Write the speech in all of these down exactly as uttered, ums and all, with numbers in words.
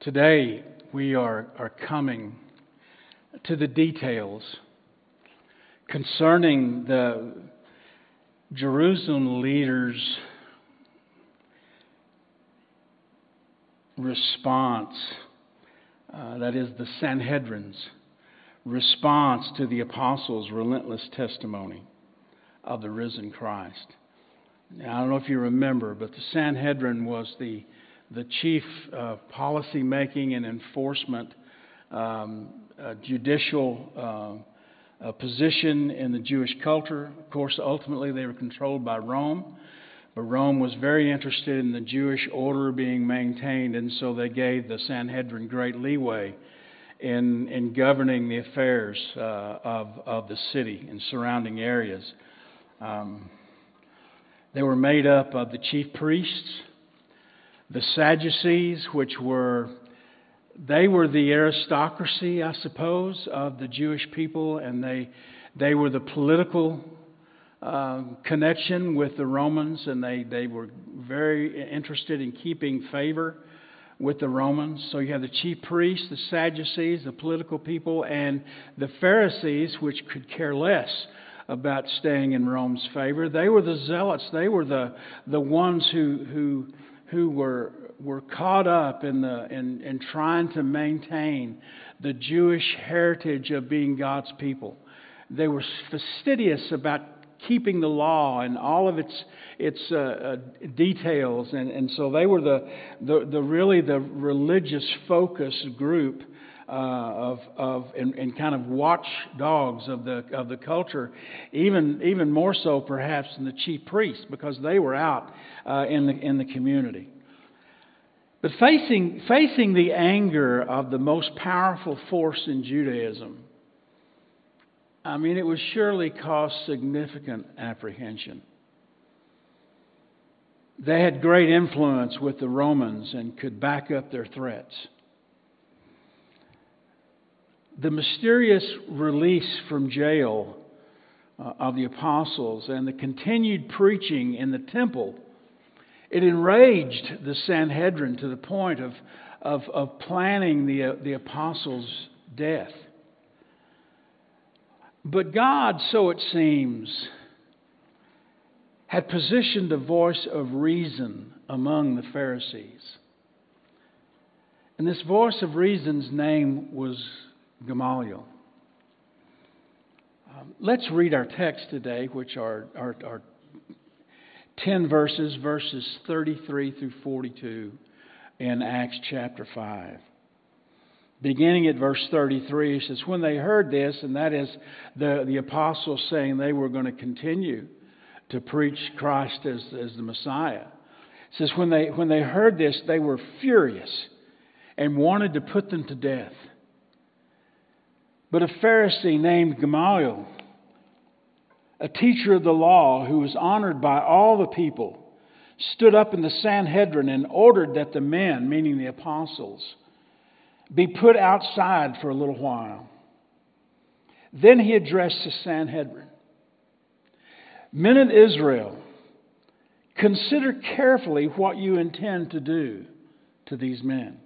Today we are, are coming to the details concerning the Jerusalem leaders' response, uh, that is the Sanhedrin's response to the apostles' relentless testimony of the risen Christ. Now, I don't know if you remember, but the Sanhedrin was the the chief uh, policy making and enforcement um, uh, judicial uh, uh, position in the Jewish culture. Of course, ultimately they were controlled by Rome, but Rome was very interested in the Jewish order being maintained, and so they gave the Sanhedrin great leeway in in governing the affairs uh, of of the city and surrounding areas. Um, they were made up of the chief priests, the Sadducees, which were, they were the aristocracy, I suppose, of the Jewish people, and they they were the political uh, connection with the Romans, and they, they were very interested in keeping favor with the Romans. So you have the chief priests, the Sadducees, the political people, and the Pharisees, which could care less about staying in Rome's favor. They were the zealots. They were the the ones who who who were were caught up in the in, in trying to maintain the Jewish heritage of being God's people. They were fastidious about keeping the law and all of its its uh, uh, details, and, and so they were the, the the really the religious focused group uh, of of and, and kind of watchdogs of the of the culture, even even more so perhaps than the chief priests, because they were out uh, in the in the community. But facing facing the anger of the most powerful force in Judaism, I mean, it would surely cause significant apprehension. They had great influence with the Romans and could back up their threats. The mysterious release from jail uh, of the apostles and the continued preaching in the temple, it enraged the Sanhedrin to the point of, of, of planning the, uh, the apostles' death. But God, so it seems, had positioned a voice of reason among the Pharisees. And this voice of reason's name was Gamaliel. Um, let's read our text today, which are, are, are ten verses, verses thirty-three through forty-two in Acts chapter five. Beginning at verse thirty-three, it says, when they heard this, and that is the, the apostles saying they were going to continue to preach Christ as, as the Messiah. It says, when they, when they heard this, they were furious and wanted to put them to death. But a Pharisee named Gamaliel, a teacher of the law who was honored by all the people, stood up in the Sanhedrin and ordered that the men, meaning the apostles, be put outside for a little while. Then he addressed the Sanhedrin. Men of Israel, consider carefully what you intend to do to these men.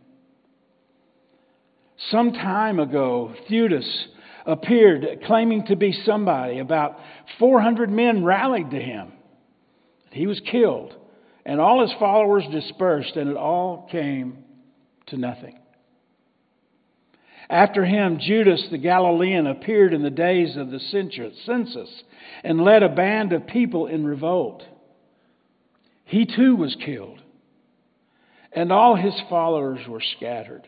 Some time ago, Theudas appeared claiming to be somebody. About four hundred men rallied to him. He was killed, and all his followers dispersed, and it all came to nothing. After him, Judas the Galilean appeared in the days of the census and led a band of people in revolt. He too was killed, and all his followers were scattered.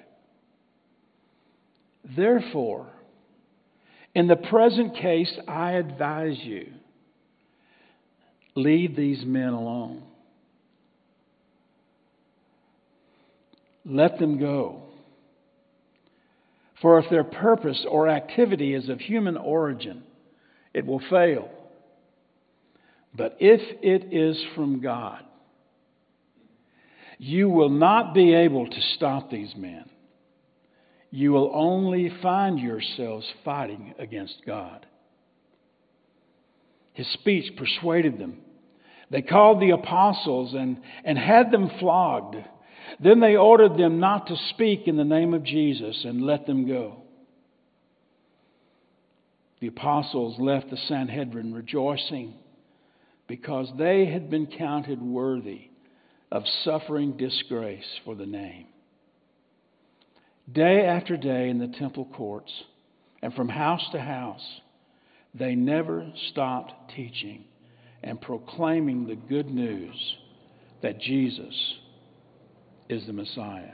Therefore, in the present case, I advise you, leave these men alone. Let them go. For if their purpose or activity is of human origin, it will fail. But if it is from God, you will not be able to stop these men. You will only find yourselves fighting against God. His speech persuaded them. They called the apostles and, and had them flogged. Then they ordered them not to speak in the name of Jesus and let them go. The apostles left the Sanhedrin rejoicing because they had been counted worthy of suffering disgrace for the name. Day after day in the temple courts and from house to house, they never stopped teaching and proclaiming the good news that Jesus is the Messiah.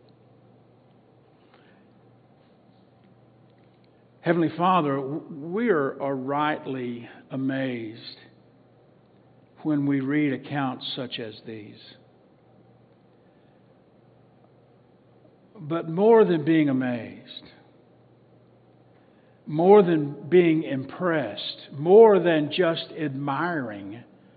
Heavenly Father, we are, are rightly amazed when we read accounts such as these. But more than being amazed, more than being impressed, more than just admiring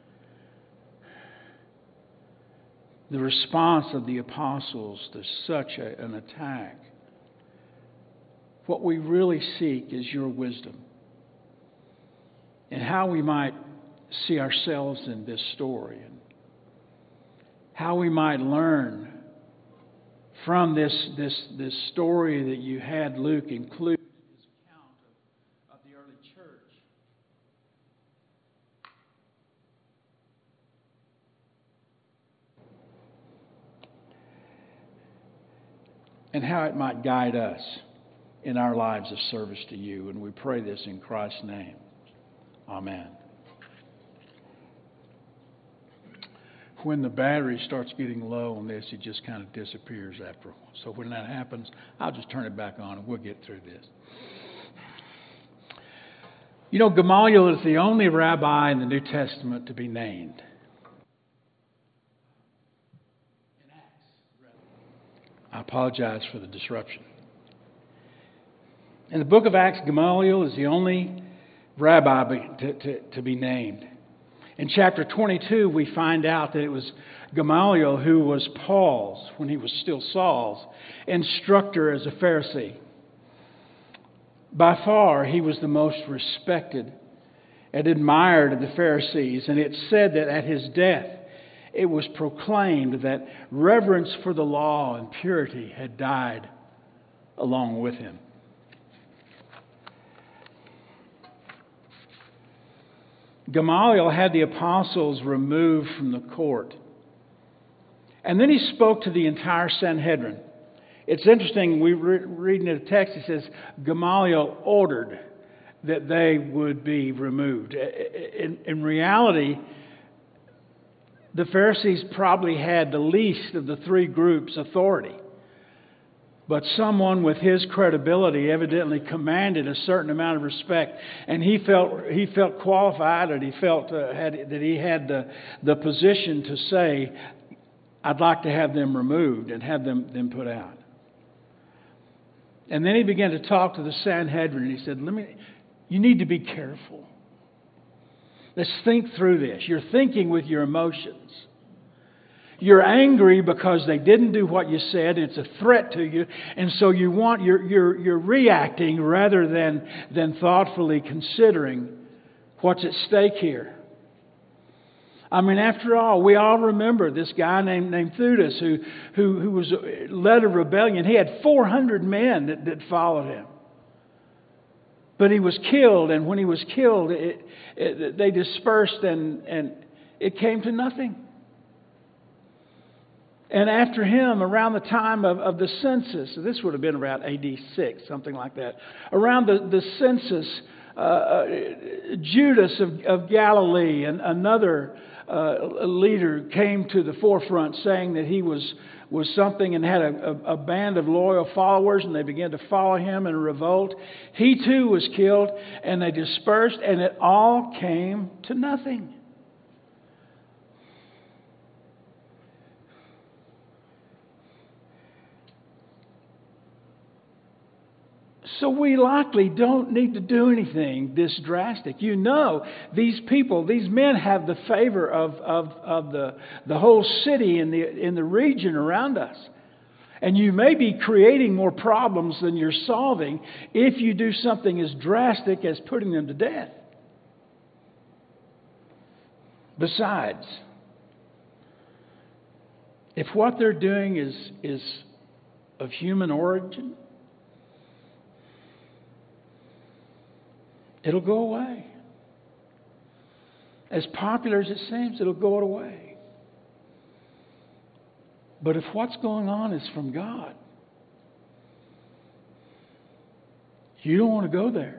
the response of the apostles to such a, an attack, what we really seek is your wisdom and how we might see ourselves in this story and how we might learn from this, this, this story that you had Luke include in his account of, of the early church. And how it might guide us in our lives of service to you. And we pray this in Christ's name. Amen. When the battery starts getting low on this, it just kind of disappears after a while. So when that happens, I'll just turn it back on and we'll get through this. You know, Gamaliel is the only rabbi in the New Testament to be named. I apologize for the disruption. In the book of Acts, Gamaliel is the only rabbi to, to, to be named. In chapter twenty-two, we find out that it was Gamaliel who was Paul's, when he was still Saul's, instructor as a Pharisee. By far, he was the most respected and admired of the Pharisees, and it's said that at his death, it was proclaimed that reverence for the law and purity had died along with him. Gamaliel had the apostles removed from the court. And then he spoke to the entire Sanhedrin. It's interesting, we re- reading in the text, it says Gamaliel ordered that they would be removed. In, in reality, the Pharisees probably had the least of the three groups' authority. But someone with his credibility evidently commanded a certain amount of respect, and he felt he felt qualified, and he felt uh, had, that he had the the position to say, "I'd like to have them removed and have them them put out." And then he began to talk to the Sanhedrin, and he said, "Let me. You need to be careful. Let's think through this. You're thinking with your emotions." You're angry because they didn't do what you said. It's a threat to you. And so you want, you're, you're, you're reacting rather than, than thoughtfully considering what's at stake here. I mean, after all, we all remember this guy named, named Theudas who, who, who was led a rebellion. He had four hundred men that, that followed him. But he was killed, and when he was killed, it, it, they dispersed and, and it came to nothing. And after him, around the time of, of the census, so this would have been around A D six, something like that. Around the, the census, uh, uh, Judas of, of Galilee and another uh, leader came to the forefront saying that he was, was something and had a, a, a band of loyal followers, and they began to follow him in revolt. He too was killed, and they dispersed, and it all came to nothing. So we likely don't need to do anything this drastic. You know, these people, these men have the favor of, of, of the, the whole city in the, in the region around us. And you may be creating more problems than you're solving if you do something as drastic as putting them to death. Besides, if what they're doing is, is of human origin, it'll go away. As popular as it seems, it'll go away. But if what's going on is from God, you don't want to go there.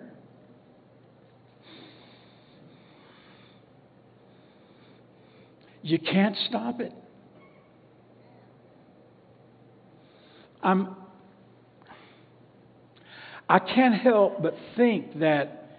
You can't stop it. I'm, I can't help but think that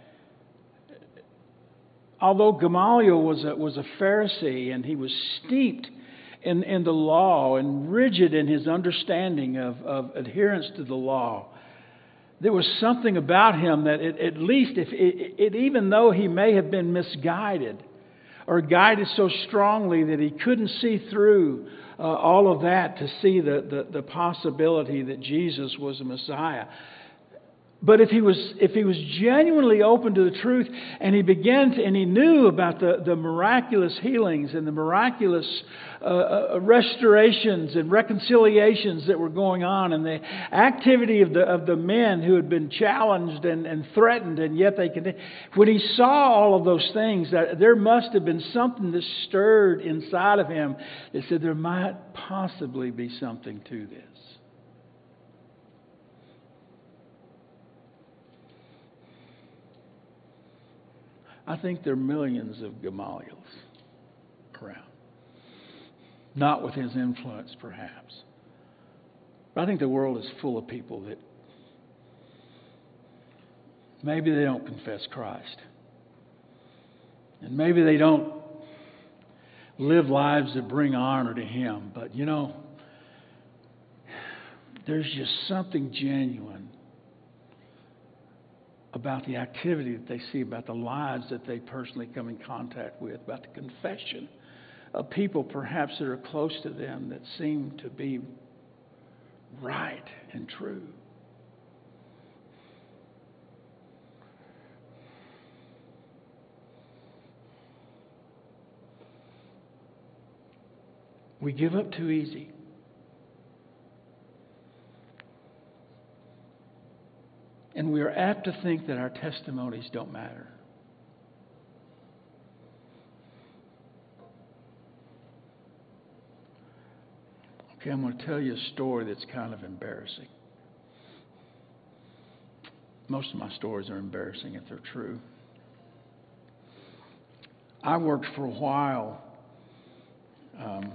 although Gamaliel was a, was a Pharisee and he was steeped in, in the law and rigid in his understanding of, of adherence to the law, there was something about him that it, at least, if it, it, even though he may have been misguided or guided so strongly that he couldn't see through uh, all of that to see the, the, the possibility that Jesus was the Messiah. But if he was if he was genuinely open to the truth, and he began to, and he knew about the, the miraculous healings and the miraculous uh, restorations and reconciliations that were going on, and the activity of the of the men who had been challenged and, and threatened, and yet they could. When he saw all of those things, that there must have been something that stirred inside of him that said there might possibly be something to this. I think there are millions of Gamaliels around. Not with his influence, perhaps. But I think the world is full of people that maybe they don't confess Christ. And maybe they don't live lives that bring honor to Him. But, you know, there's just something genuine about the activity that they see, about the lives that they personally come in contact with, about the confession of people perhaps that are close to them that seem to be right and true. We give up too easy. And we are apt to think that our testimonies don't matter. Okay, I'm going to tell you a story that's kind of embarrassing. Most of my stories are embarrassing if they're true. I worked for a while um,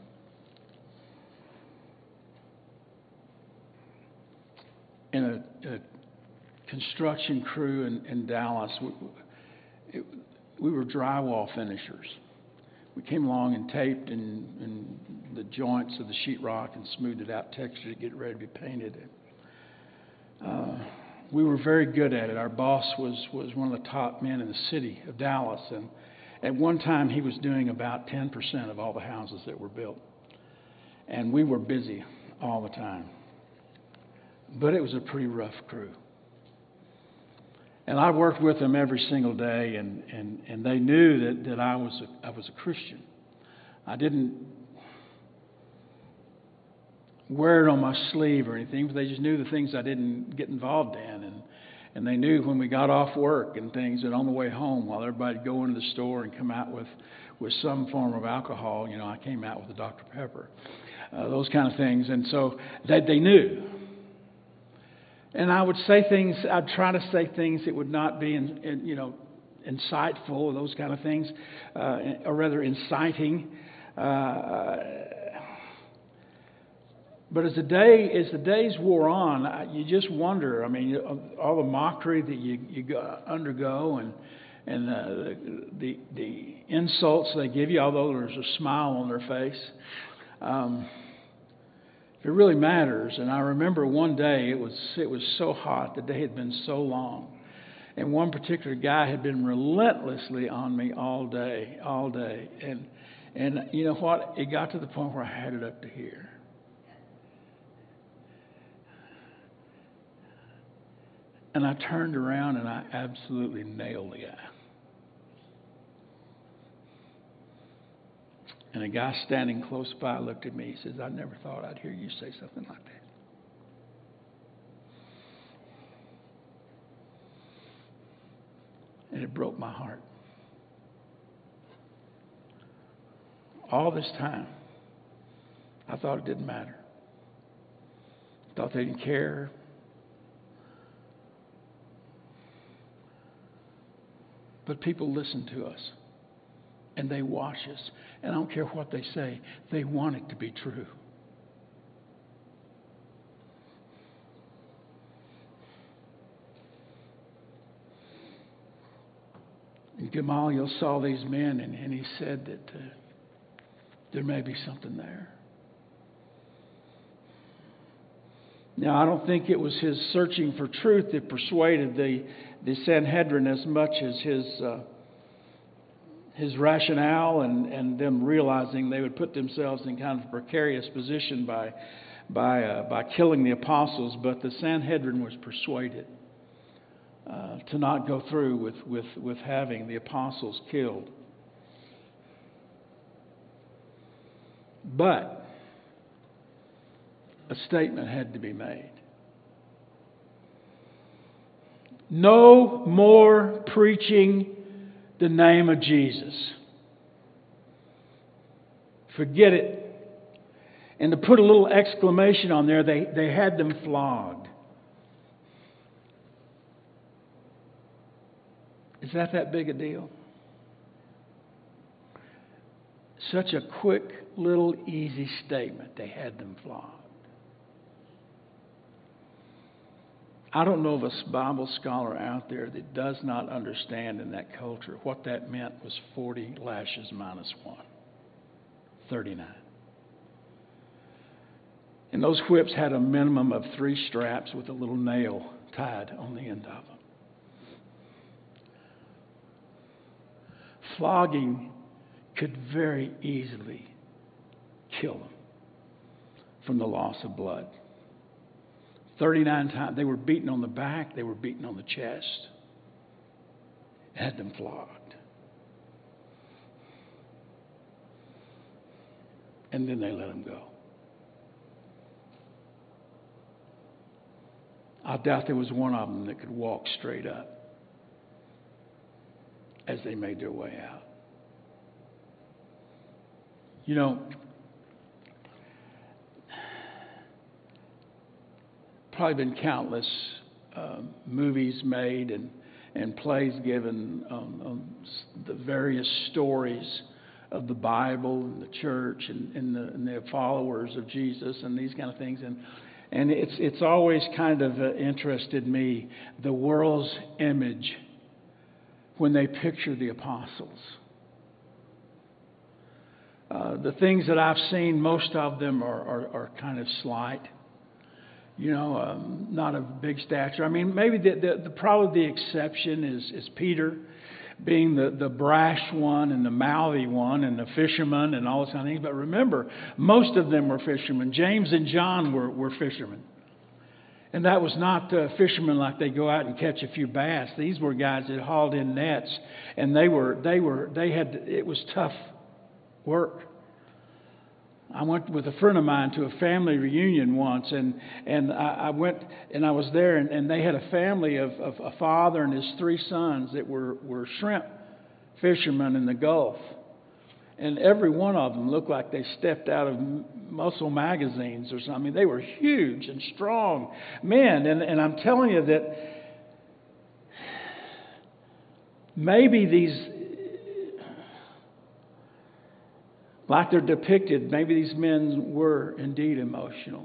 in a, a construction crew in, in Dallas. We, it, we were drywall finishers. We came along and taped and, and the joints of the sheetrock and smoothed it out texture to get ready to be painted. Uh, we were very good at it. Our boss was, was one of the top men in the city of Dallas, and at one time he was doing about ten percent of all the houses that were built. And we were busy all the time. But it was a pretty rough crew. And I worked with them every single day, and, and, and they knew that, that I was a, I was a Christian. I didn't wear it on my sleeve or anything, but they just knew the things I didn't get involved in. And, and they knew when we got off work and things, that on the way home, while everybody'd go into the store and come out with, with some form of alcohol, you know, I came out with a Doctor Pepper, uh, those kind of things. And so they, they knew. And I would say things, I'd try to say things that would not be, in, in, you know, insightful or those kind of things, uh, or rather inciting. Uh, but as the day, as the days wore on, you just wonder. I mean, all the mockery that you you go, undergo, and and uh, the, the the insults they give you, although there's a smile on their face. Um, It really matters. And I remember one day it was it was so hot. The day had been so long. And one particular guy had been relentlessly on me all day, all day. And and you know what? It got to the point where I had it up to here. And I turned around and I absolutely nailed the guy. And a guy standing close by looked at me. He says, I never thought I'd hear you say something like that. And it broke my heart. All this time, I thought it didn't matter. I thought they didn't care. But people listen to us. And they watch us. And I don't care what they say. They want it to be true. And Gamaliel saw these men, and, and he said that uh, there may be something there. Now, I don't think it was his searching for truth that persuaded the, the Sanhedrin as much as his uh, his rationale and, and them realizing they would put themselves in kind of a precarious position by by uh, by killing the apostles. But the Sanhedrin was persuaded uh, to not go through with, with, with having the apostles killed. But a statement had to be made. No more preaching the name of Jesus. Forget it. And to put a little exclamation on there, they, they had them flogged. Is that that big a deal? Such a quick, little, easy statement. They had them flogged. I don't know of a Bible scholar out there that does not understand in that culture what that meant was forty lashes minus one. thirty-nine. And those whips had a minimum of three straps with a little nail tied on the end of them. Flogging could very easily kill them from the loss of blood. thirty-nine times. They were beaten on the back. They were beaten on the chest. Had them flogged. And then they let them go. I doubt there was one of them that could walk straight up as they made their way out. You know, probably been countless uh, movies made and, and plays given on, on the various stories of the Bible and the church and, and, the, and the followers of Jesus and these kind of things. And and it's it's always kind of uh, interested me, the world's image when they picture the apostles. Uh, the things that I've seen, most of them are, are, are kind of slight. You know, um, not of big stature. I mean, maybe the, the, the probably the exception is, is Peter being the, the brash one and the mouthy one and the fisherman and all those kind of things. But remember, most of them were fishermen. James and John were, were fishermen. And that was not uh, fishermen like they go out and catch a few bass. These were guys that hauled in nets, and they were they were they had it was tough work. I went with a friend of mine to a family reunion once, and, and I, I went and I was there, and, and they had a family of, of a father and his three sons that were, were shrimp fishermen in the Gulf. And every one of them looked like they stepped out of Muscle magazines or something. They were huge and strong men. And, and I'm telling you that maybe these... like they're depicted, maybe these men were indeed emotional.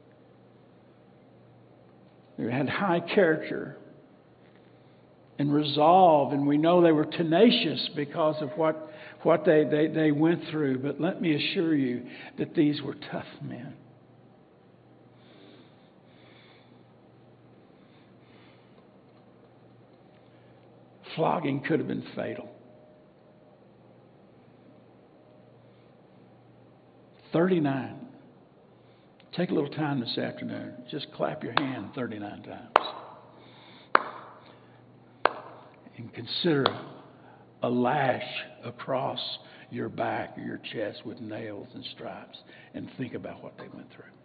They had high character and resolve, and we know they were tenacious because of what, what they, they, they went through. But let me assure you that these were tough men. Flogging could have been fatal. thirty-nine. Take a little time this afternoon. Just clap your hand thirty-nine times. And consider a lash across your back or your chest with nails and stripes, and think about what they went through.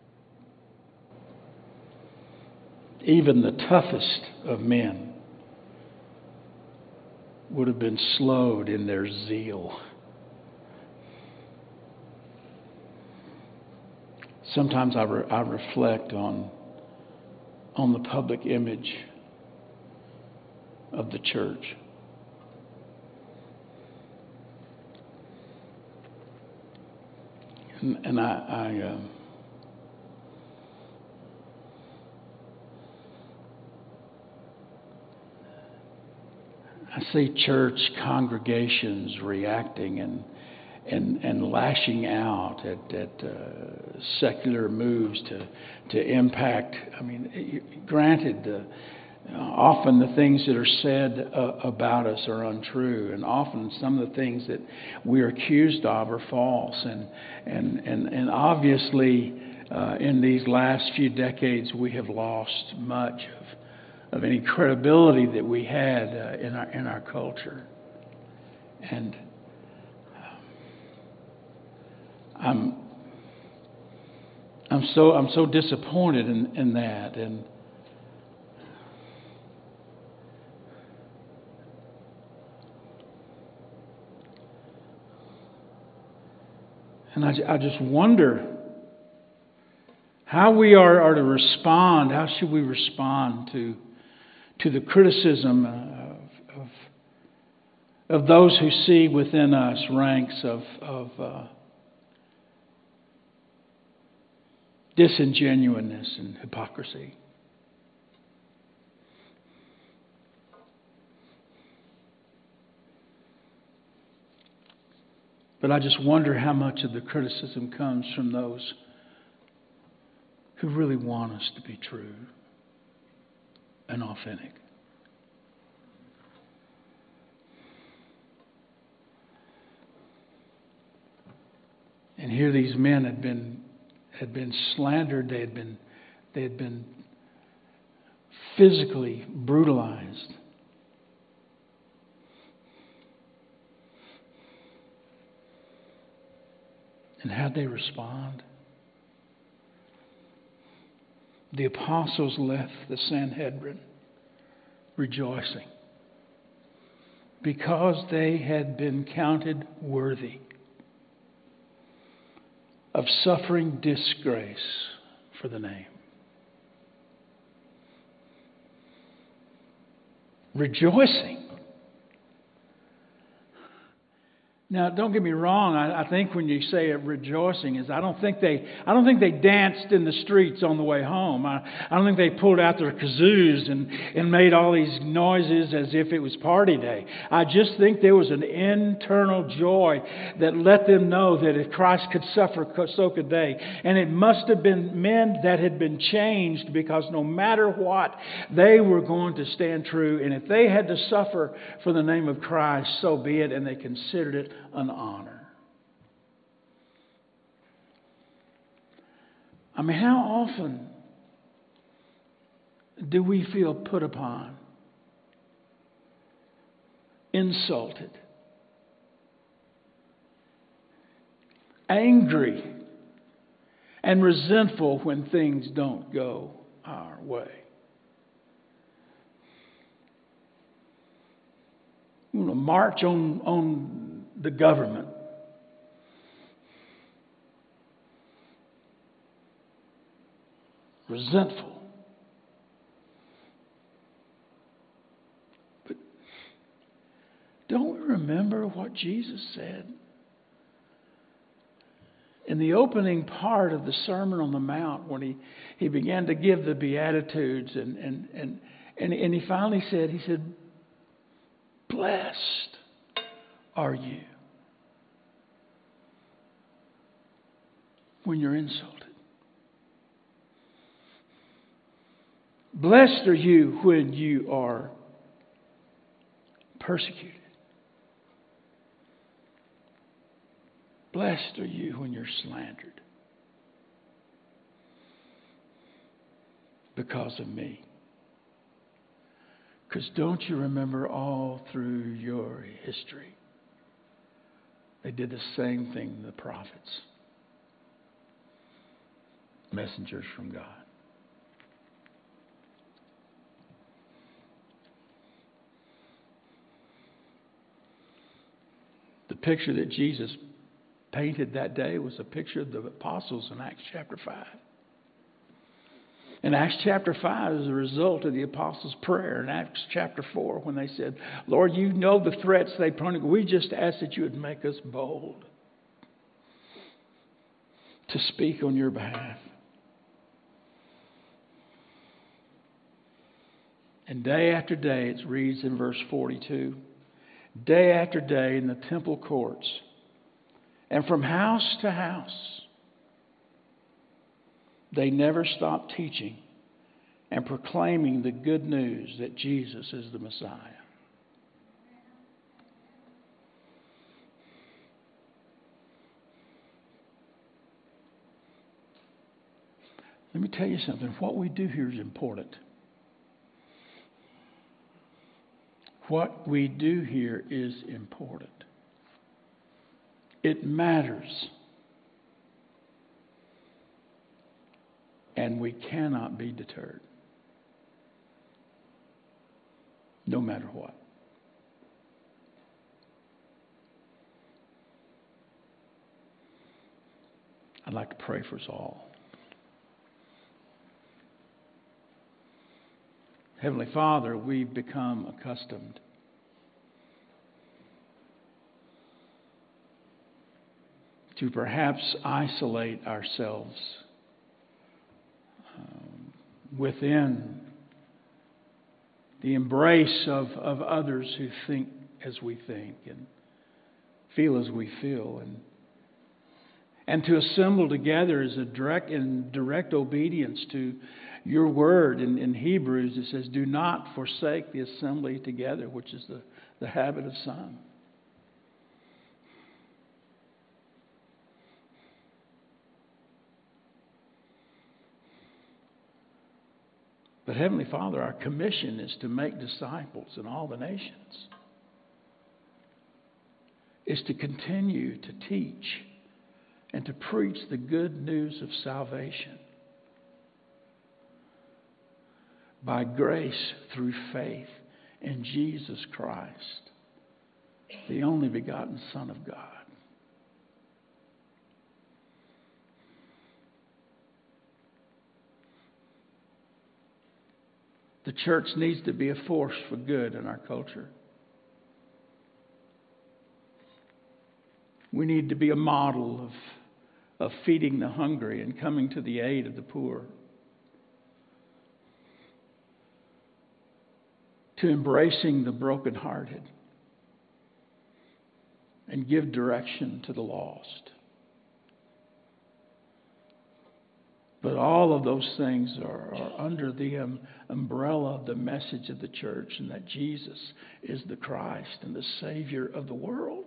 Even the toughest of men would have been slowed in their zeal. Sometimes I, re- I reflect on, on the public image of the church. And, and I, I uh, I see church congregations reacting and and, and lashing out at, at uh, secular moves to to impact. I mean, granted, uh, often the things that are said uh, about us are untrue, and often some of the things that we're accused of are false. And and and, and obviously, uh, in these last few decades, we have lost much of. of any credibility that we had uh, in our in our culture, and um, I'm I'm so I'm so disappointed in, in that, and and I, I just wonder how we are, are to respond. How should we respond to? to the criticism of, of, of those who see within us ranks of, of uh, disingenuousness and hypocrisy. But I just wonder how much of the criticism comes from those who really want us to be true and authentic. And here these men had been had been slandered, they had been they had been physically brutalized. And how'd they respond? The apostles left the Sanhedrin rejoicing because they had been counted worthy of suffering disgrace for the name. Rejoicing. Now, don't get me wrong. I, I think when you say it, rejoicing is, I don't think they, I don't think they danced in the streets on the way home. I, I don't think they pulled out their kazoos and, and made all these noises as if it was party day. I just think there was an internal joy that let them know that if Christ could suffer, so could they. And it must have been men that had been changed, because no matter what, they were going to stand true. And if they had to suffer for the name of Christ, so be it. And they considered it an honor. I mean, how often do we feel put upon, insulted, angry, and resentful when things don't go our way? We want to march on, on the government. Resentful. But don't we remember what Jesus said in the opening part of the Sermon on the Mount, when he, he began to give the Beatitudes, and, and, and, and, and he finally said, he said, blessed are you when you're insulted. Blessed are you when you are persecuted. Blessed are you when you're slandered because of me. Because don't you remember all through your history, They did the same thing to the prophets, messengers from God. The picture that Jesus painted that day was a picture of the apostles in Acts chapter five. In Acts chapter five, as a result of the apostles' prayer, in Acts chapter four, when they said, Lord, you know the threats they prone. We just ask that you would make us bold to speak on your behalf. And day after day, it reads in verse forty-two, day after day in the temple courts and from house to house, they never stopped teaching and proclaiming the good news that Jesus is the Messiah. Let me tell you something. What we do here is important. What we do here is important. It matters. And we cannot be deterred. No matter what. I'd like to pray for us all. Heavenly Father, we've become accustomed to perhaps isolate ourselves um, within the embrace of, of others who think as we think and feel as we feel, and and to assemble together as a direct in direct obedience to your word in, in Hebrews. It says, do not forsake the assembly together, which is the, the habit of some. But Heavenly Father, our commission is to make disciples in all the nations. Is to continue to teach and to preach the good news of salvation by grace through faith in Jesus Christ, the only begotten Son of God. The church needs to be a force for good in our culture. We need to be a model of, of feeding the hungry and coming to the aid of the poor. To embracing the brokenhearted and give direction to the lost. But all of those things are, are under the um, umbrella of the message of the church, and that Jesus is the Christ and the Savior of the world.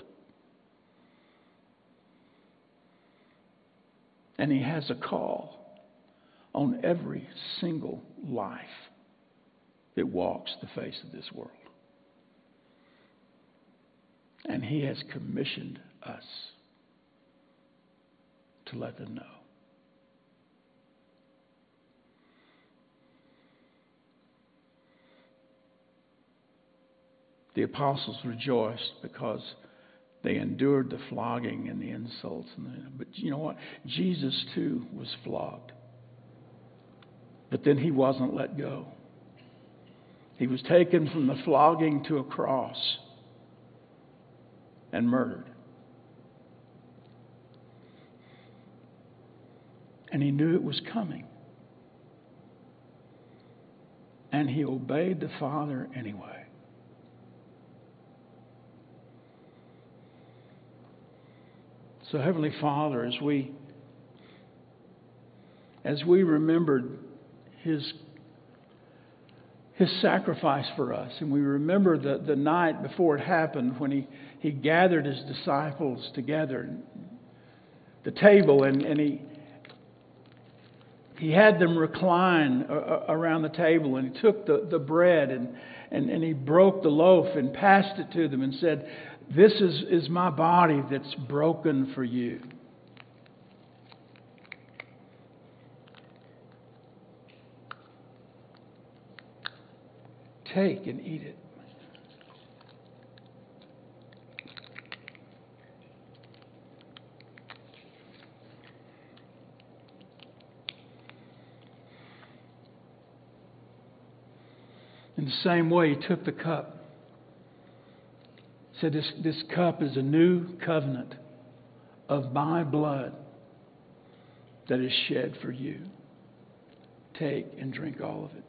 And He has a call on every single life that walks the face of this world. And He has commissioned us to let them know. The apostles rejoiced because they endured the flogging and the insults. And the, but you know what? Jesus too was flogged. But then He wasn't let go. He was taken from the flogging to a cross and murdered. And He knew it was coming. And He obeyed the Father anyway. So, Heavenly Father, as we as we remembered His His sacrifice for us, and we remember the, the night before it happened when He, he gathered His disciples together at the table, and, and He He had them recline around the table, and He took the, the bread and, and, and He broke the loaf and passed it to them and said, This is, is my body that's broken for you. Take and eat it. In the same way, He took the cup. He said, this, this cup is a new covenant of my blood that is shed for you. Take and drink all of it.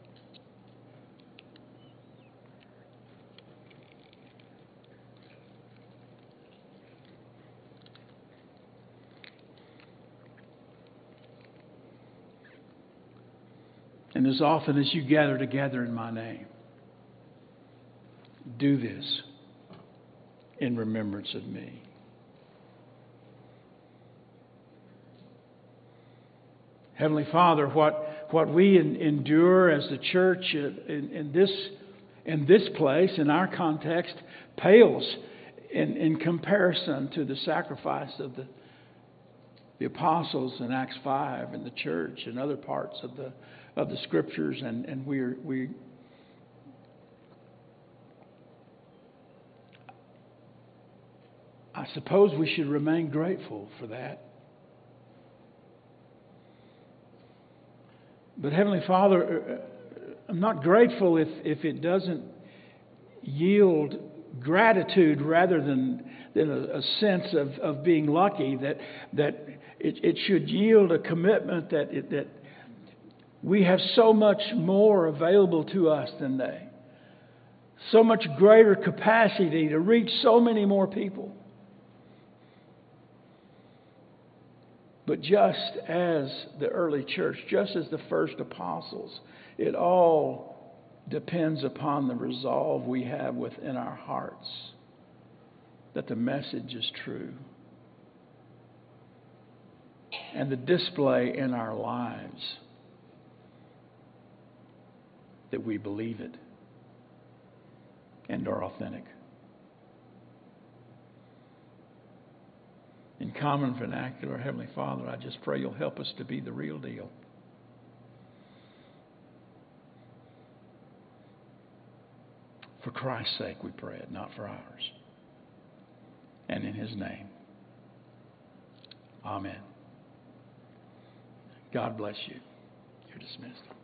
And as often as you gather together in my name, do this in remembrance of me. Heavenly Father, what, what we en- endure as the church in, in this in this place, in our context, pales in, in comparison to the sacrifice of the, the apostles in Acts five and the church and other parts of the of the Scriptures, and, and we're we I suppose we should remain grateful for that. But Heavenly Father, I'm not grateful if, if it doesn't yield gratitude rather than, than a, a sense of, of being lucky, that that it, it should yield a commitment that it, that we have so much more available to us than they. So much greater capacity to reach so many more people. But just as the early church, just as the first apostles, it all depends upon the resolve we have within our hearts that the message is true. And the display in our lives that we believe it and are authentic. In common vernacular, Heavenly Father, I just pray you'll help us to be the real deal. For Christ's sake we pray it, not for ours. And in His name, amen. God bless you. You're dismissed.